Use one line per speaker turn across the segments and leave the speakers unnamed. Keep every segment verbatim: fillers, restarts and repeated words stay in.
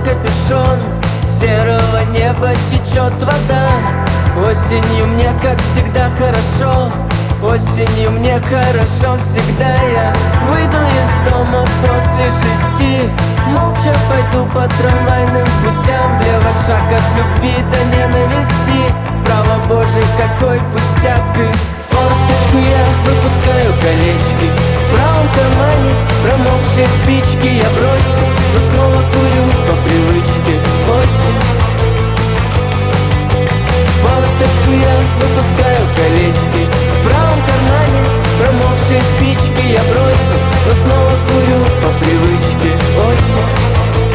капюшон, с серого неба течет вода. Осенью мне, как всегда, хорошо, осенью мне хорошо всегда. Я выйду из дома после шести, молча пойду по трамвайным путям. Влево шаг от любви до ненависти, вправо, боже, какой пустяк. И в форточку я выпускаю колечки, в правом кармане промокшие спички я бросил, но снова курю по привычке. Осень. В форточку я выпускаю колечки, в правом кармане промокшие спички я бросил, но снова курю по привычке. Осень.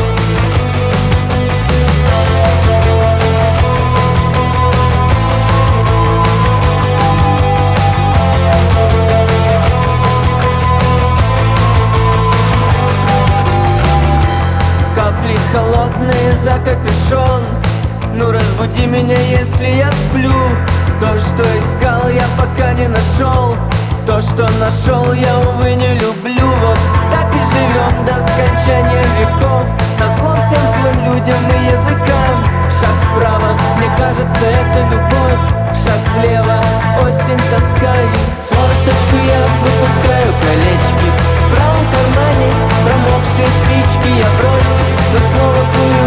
Капли холодные за капюшон, ну разбуди меня, если я сплю. То, что искал, я пока не нашел, то, что нашел, я, увы, не люблю. Вот так и живем до скончания веков, назло всем злым людям и языкам. Шаг вправо, мне кажется, это любовь, шаг влево, осень, тоска. И в форточку я выпускаю колечки, в правом кармане промокшие спички я бросил, но снова курю